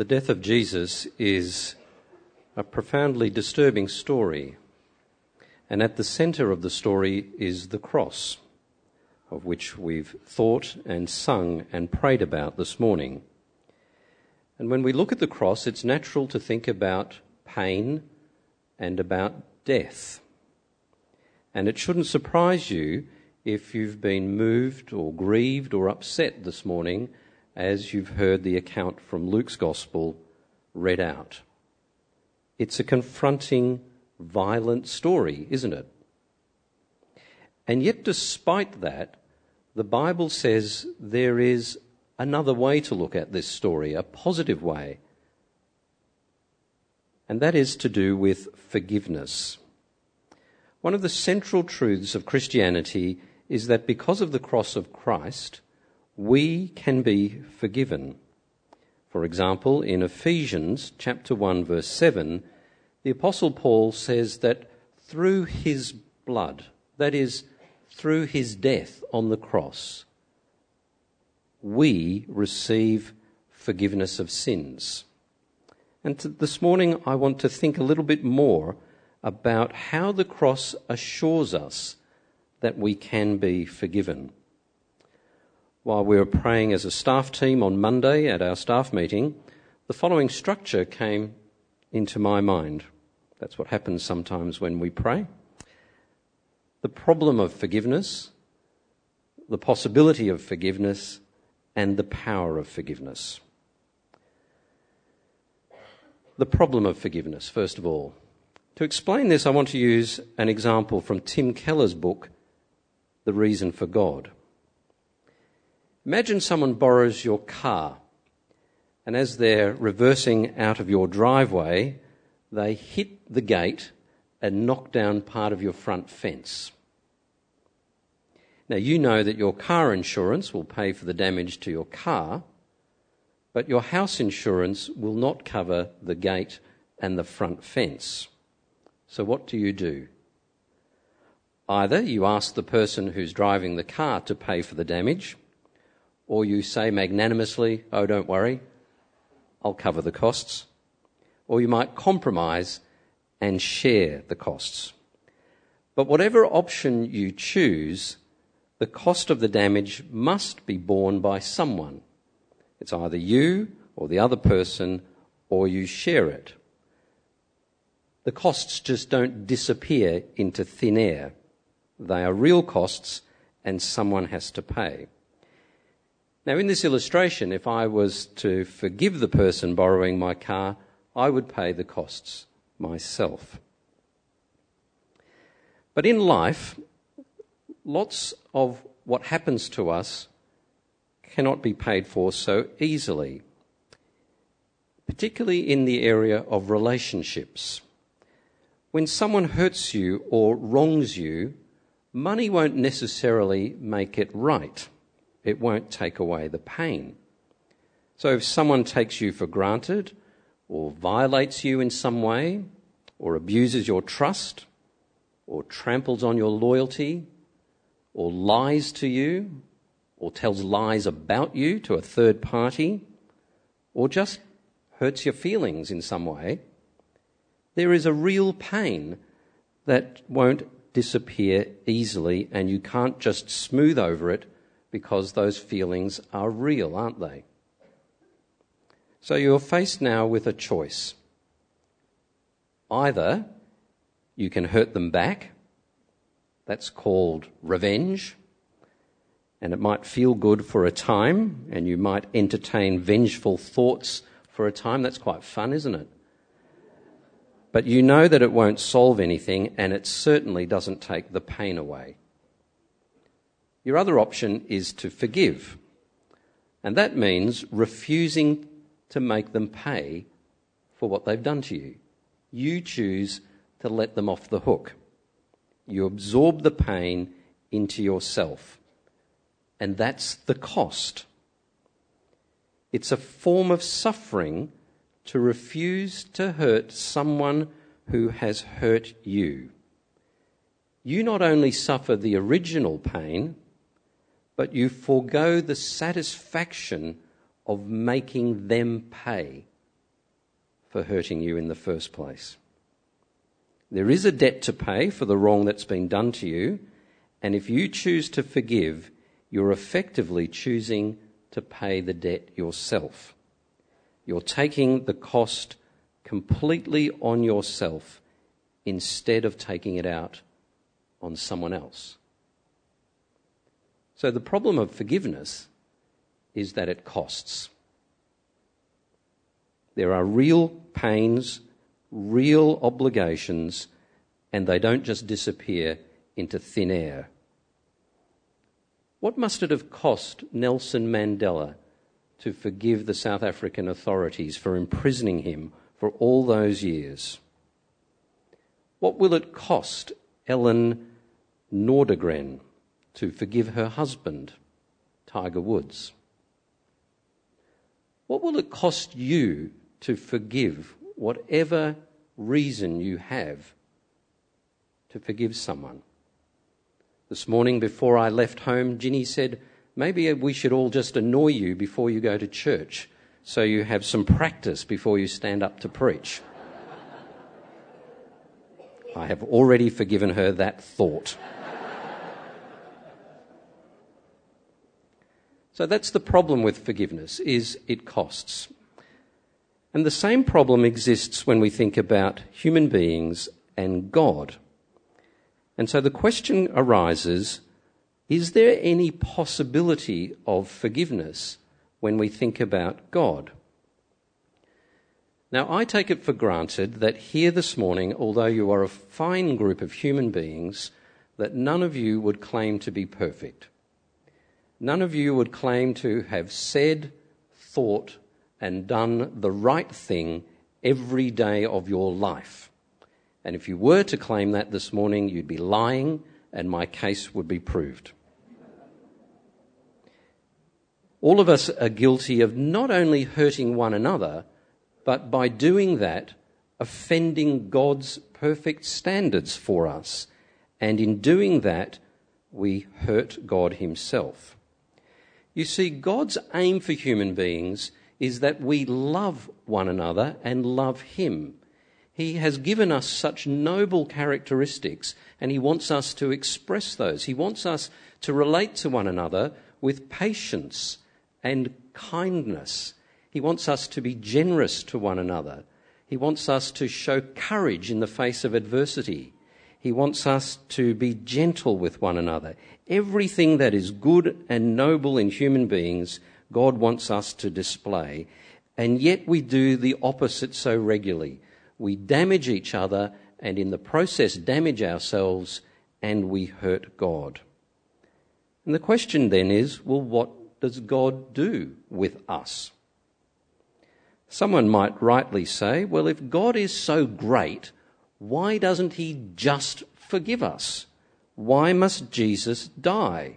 The death of Jesus is a profoundly disturbing story, and at the centre of the story is the cross, of which we've thought and sung and prayed about this morning. And when we look at the cross, it's natural to think about pain and about death. And it shouldn't surprise you if you've been moved or grieved or upset this morning as you've heard the account from Luke's Gospel read out. It's a confronting, violent story, isn't it? And yet, despite that, the Bible says there is another way to look at this story, a positive way. And that is to do with forgiveness. One of the central truths of Christianity is that because of the cross of Christ, we can be forgiven. For example, in Ephesians chapter 1 verse 7, the Apostle Paul says that through his blood, that is, through his death on the cross, we receive forgiveness of sins. And this morning I want to think a little bit more about how the cross assures us that we can be forgiven. While we were praying as a staff team on Monday at our staff meeting, the following structure came into my mind. That's what happens sometimes when we pray. The problem of forgiveness, the possibility of forgiveness, and the power of forgiveness. The problem of forgiveness, first of all. To explain this, I want to use an example from Tim Keller's book, The Reason for God. Imagine someone borrows your car, and as they're reversing out of your driveway, they hit the gate and knock down part of your front fence. Now, you know that your car insurance will pay for the damage to your car, but your house insurance will not cover the gate and the front fence. So what do? Either you ask the person who's driving the car to pay for the damage, or you say magnanimously, "Oh, don't worry, I'll cover the costs." Or you might compromise and share the costs. But whatever option you choose, the cost of the damage must be borne by someone. It's either you or the other person, or you share it. The costs just don't disappear into thin air. They are real costs, and someone has to pay. Now, in this illustration, if I was to forgive the person borrowing my car, I would pay the costs myself. But in life, lots of what happens to us cannot be paid for so easily, particularly in the area of relationships. When someone hurts you or wrongs you, money won't necessarily make it right. It won't take away the pain. So if someone takes you for granted, or violates you in some way, or abuses your trust, or tramples on your loyalty, or lies to you, or tells lies about you to a third party, or just hurts your feelings in some way, there is a real pain that won't disappear easily, and you can't just smooth over it because those feelings are real, aren't they? So you're faced now with a choice. Either you can hurt them back, that's called revenge, and it might feel good for a time, and you might entertain vengeful thoughts for a time. That's quite fun, isn't it? But you know that it won't solve anything, and it certainly doesn't take the pain away. Your other option is to forgive, and that means refusing to make them pay for what they've done to you. You choose to let them off the hook. You absorb the pain into yourself, and that's the cost. It's a form of suffering to refuse to hurt someone who has hurt you. You not only suffer the original pain, but you forego the satisfaction of making them pay for hurting you in the first place. There is a debt to pay for the wrong that's been done to you, and if you choose to forgive, you're effectively choosing to pay the debt yourself. You're taking the cost completely on yourself instead of taking it out on someone else. So the problem of forgiveness is that it costs. There are real pains, real obligations, and they don't just disappear into thin air. What must it have cost Nelson Mandela to forgive the South African authorities for imprisoning him for all those years? What will it cost Ellen Nordegren to forgive her husband, Tiger Woods? What will it cost you to forgive whatever reason you have to forgive someone? This morning before I left home, Ginny said, maybe we should all just annoy you before you go to church so you have some practice before you stand up to preach. I have already forgiven her that thought. So that's the problem with forgiveness, is it costs. And the same problem exists when we think about human beings and God. And so the question arises, is there any possibility of forgiveness when we think about God? Now, I take it for granted that here this morning, although you are a fine group of human beings, that none of you would claim to be perfect. None of you would claim to have said, thought, and done the right thing every day of your life. And if you were to claim that this morning, you'd be lying, and my case would be proved. All of us are guilty of not only hurting one another, but by doing that, offending God's perfect standards for us. And in doing that, we hurt God himself. You see, God's aim for human beings is that we love one another and love him. He has given us such noble characteristics, and he wants us to express those. He wants us to relate to one another with patience and kindness. He wants us to be generous to one another. He wants us to show courage in the face of adversity. He wants us to be gentle with one another. Everything that is good and noble in human beings, God wants us to display. And yet we do the opposite so regularly. We damage each other and in the process damage ourselves, and we hurt God. And the question then is, well, what does God do with us? Someone might rightly say, well, if God is so great, why doesn't he just forgive us? Why must Jesus die?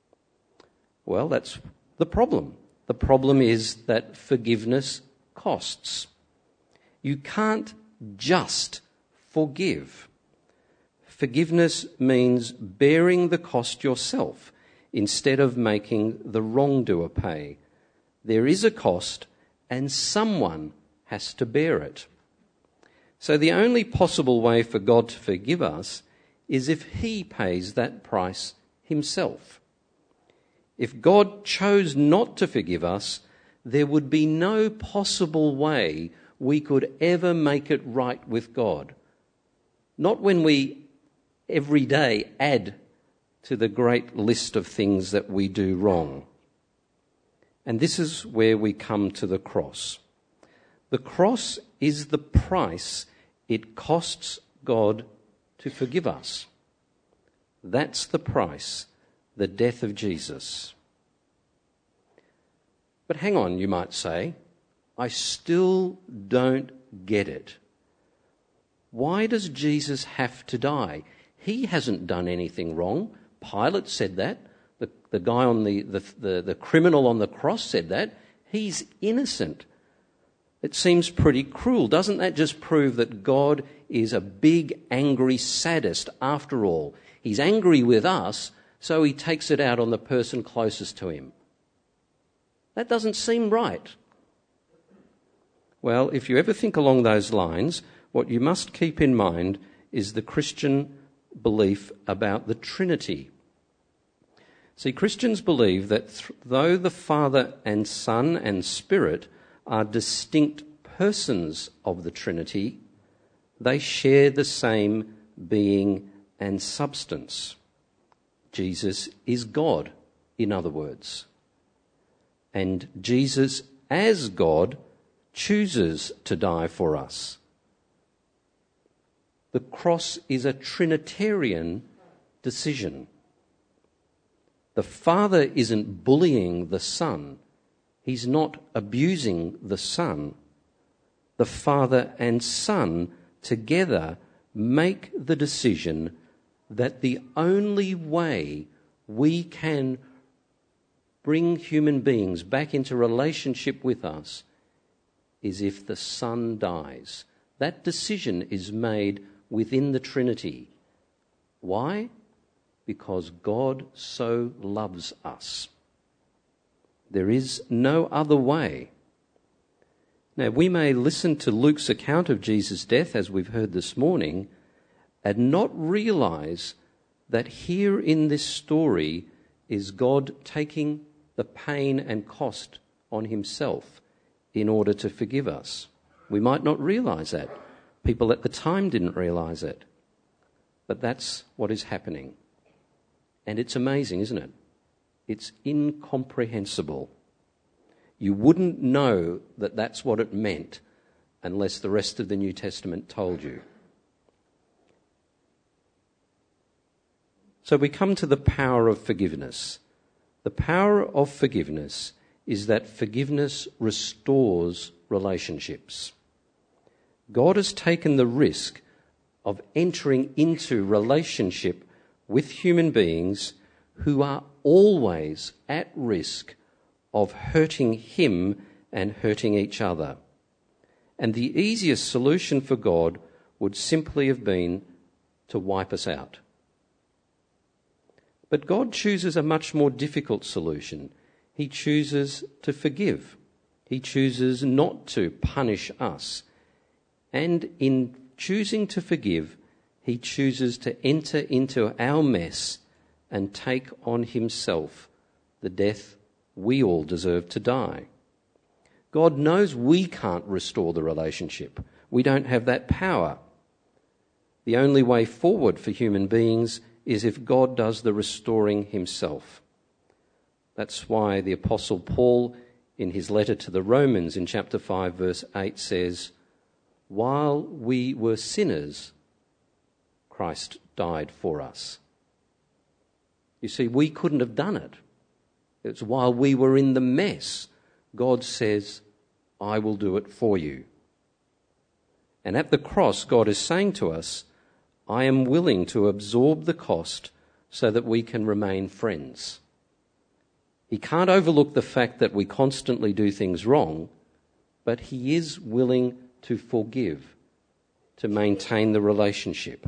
Well, that's the problem. The problem is that forgiveness costs. You can't just forgive. Forgiveness means bearing the cost yourself instead of making the wrongdoer pay. There is a cost, and someone has to bear it. So the only possible way for God to forgive us is if he pays that price himself. If God chose not to forgive us, there would be no possible way we could ever make it right with God. Not when we every day add to the great list of things that we do wrong. And this is where we come to the cross. The cross is the price it costs God to forgive us. That's the price, the death of Jesus. But hang on, you might say, I still don't get it. Why does Jesus have to die? He hasn't done anything wrong. Pilate said that. The guy on the criminal on the cross said that. He's innocent. It seems pretty cruel. Doesn't that just prove that God is a big, angry sadist after all? He's angry with us, so he takes it out on the person closest to him. That doesn't seem right. Well, if you ever think along those lines, what you must keep in mind is the Christian belief about the Trinity. See, Christians believe that though the Father and Son and Spirit are distinct persons of the Trinity, they share the same being and substance. Jesus is God, in other words. And Jesus, as God, chooses to die for us. The cross is a Trinitarian decision. The Father isn't bullying the Son. He's not abusing the Son. The Father and Son together make the decision that the only way we can bring human beings back into relationship with us is if the Son dies. That decision is made within the Trinity. Why? Because God so loves us. There is no other way. Now, we may listen to Luke's account of Jesus' death, as we've heard this morning, and not realise that here in this story is God taking the pain and cost on himself in order to forgive us. We might not realise that. People at the time didn't realise it. But that's what is happening. And it's amazing, isn't it? It's incomprehensible. You wouldn't know that that's what it meant unless the rest of the New Testament told you. So we come to the power of forgiveness. The power of forgiveness is that forgiveness restores relationships. God has taken the risk of entering into relationship with human beings who are always at risk of hurting him and hurting each other. And the easiest solution for God would simply have been to wipe us out. But God chooses a much more difficult solution. He chooses to forgive. He chooses not to punish us. And in choosing to forgive, he chooses to enter into our mess and take on himself the death we all deserve to die. God knows we can't restore the relationship. We don't have that power. The only way forward for human beings is if God does the restoring himself. That's why the Apostle Paul, in his letter to the Romans in chapter 5, verse 8, says, "While we were sinners, Christ died for us." You see, we couldn't have done it. It's while we were in the mess, God says, "I will do it for you." And at the cross, God is saying to us, "I am willing to absorb the cost so that we can remain friends." He can't overlook the fact that we constantly do things wrong, but he is willing to forgive, to maintain the relationship.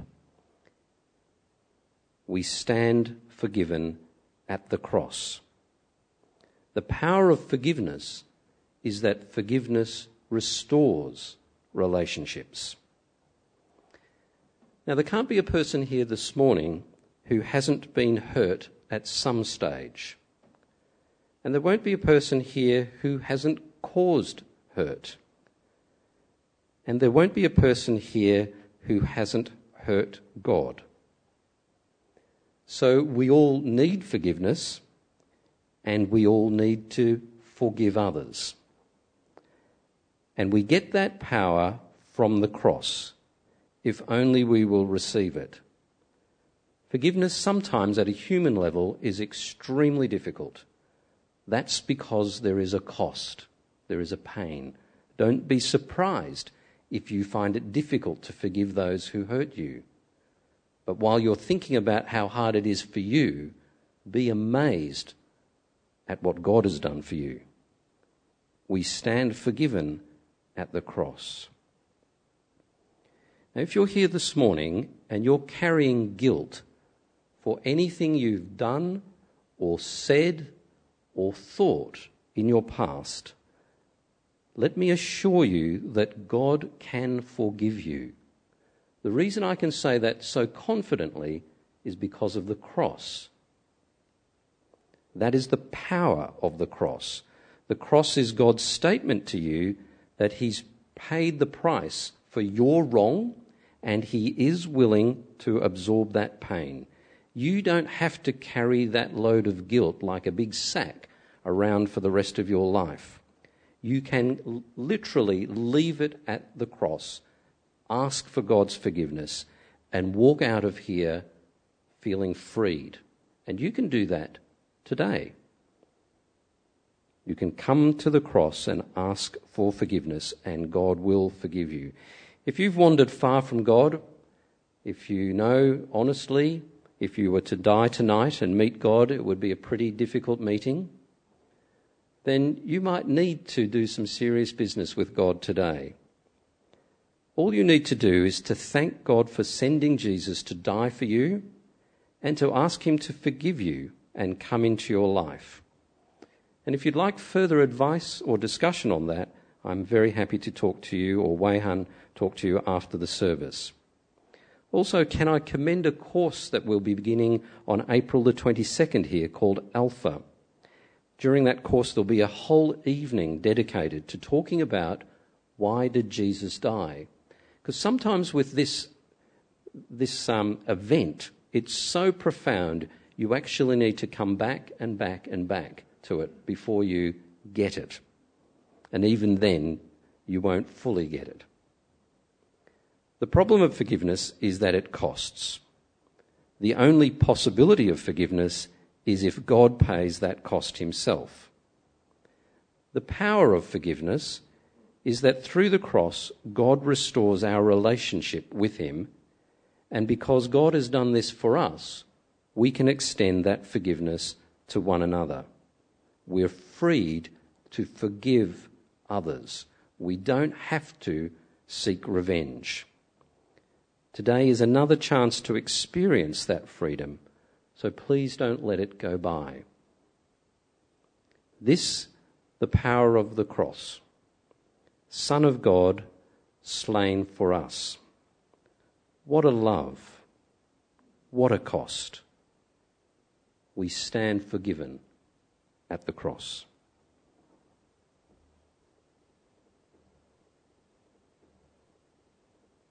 We stand forgiven at the cross. The power of forgiveness is that forgiveness restores relationships. Now, there can't be a person here this morning who hasn't been hurt at some stage. And there won't be a person here who hasn't caused hurt. And there won't be a person here who hasn't hurt God. So we all need forgiveness, and we all need to forgive others. And we get that power from the cross, if only we will receive it. Forgiveness sometimes at a human level is extremely difficult. That's because there is a cost, there is a pain. Don't be surprised if you find it difficult to forgive those who hurt you. But while you're thinking about how hard it is for you, be amazed at what God has done for you. We stand forgiven at the cross. Now, if you're here this morning and you're carrying guilt for anything you've done or said or thought in your past, let me assure you that God can forgive you. The reason I can say that so confidently is because of the cross. That is the power of the cross. The cross is God's statement to you that he's paid the price for your wrong and he is willing to absorb that pain. You don't have to carry that load of guilt like a big sack around for the rest of your life. You can literally leave it at the cross, ask for God's forgiveness, and walk out of here feeling freed. And you can do that today. You can come to the cross and ask for forgiveness, and God will forgive you. If you've wandered far from God, if you know honestly, if you were to die tonight and meet God, it would be a pretty difficult meeting, then you might need to do some serious business with God today. All you need to do is to thank God for sending Jesus to die for you and to ask him to forgive you and come into your life. And if you'd like further advice or discussion on that, I'm very happy to talk to you, or Wei-Han talk to you after the service. Also, can I commend a course that will be beginning on April the 22nd here called Alpha. During that course, there'll be a whole evening dedicated to talking about why did Jesus die? Because sometimes with this event, it's so profound, you actually need to come back and back and back to it before you get it. And even then, you won't fully get it. The problem of forgiveness is that it costs. The only possibility of forgiveness is if God pays that cost himself. The power of forgiveness is that through the cross, God restores our relationship with him, and because God has done this for us, we can extend that forgiveness to one another. We're freed to forgive others. We don't have to seek revenge. Today is another chance to experience that freedom, so please don't let it go by. This, the power of the cross. Son of God, slain for us. What a love. What a cost. We stand forgiven at the cross.